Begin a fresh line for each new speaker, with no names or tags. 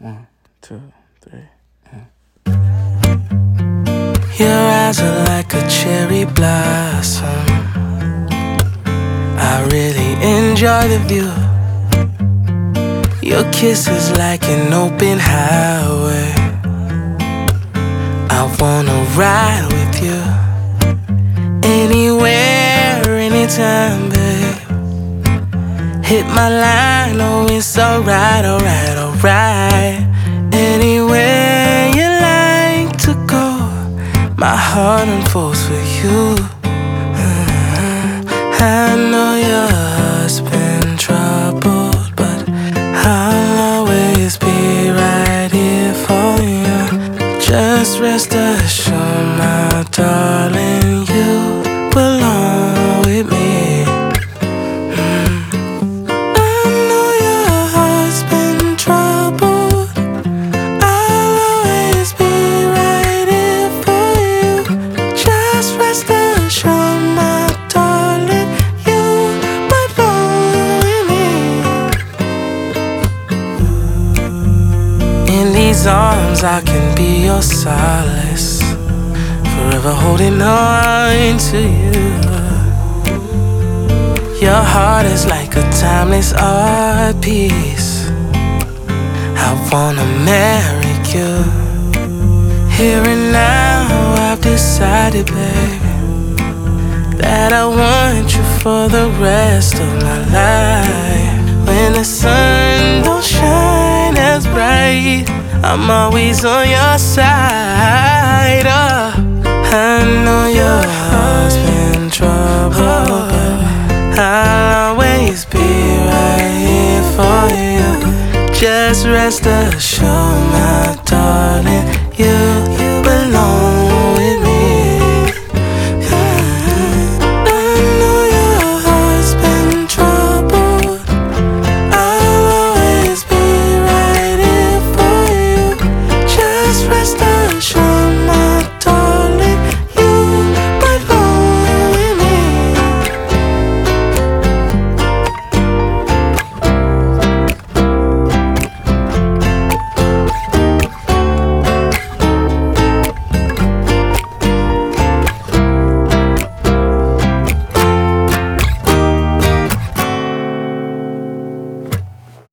1, 2, 3.
Your eyes are like a cherry blossom. I really enjoy the view. Your kiss is like an open highway. I wanna ride with you anywhere, anytime, babe. Hit my line, oh it's alright, alright, alright. Anywhere you like to go, my heart unfolds for you. I know your heart's been troubled, but I'll always be right here for you. Just rest assured, my darling, you belong with me. I know your heart's been troubled, I'll always be right here for you. Just rest assured, my darling, you belong with me. In these arms I can be your solace, forever holding on to you. Your heart is like a timeless art piece. I wanna marry you. Here and now I've decided, baby, that I want you for the rest of my life. When the sun don't shine as bright, I'm always on your side. I know your heart's been troubled, but I'll always be right here for you. Just rest assured, my darling, you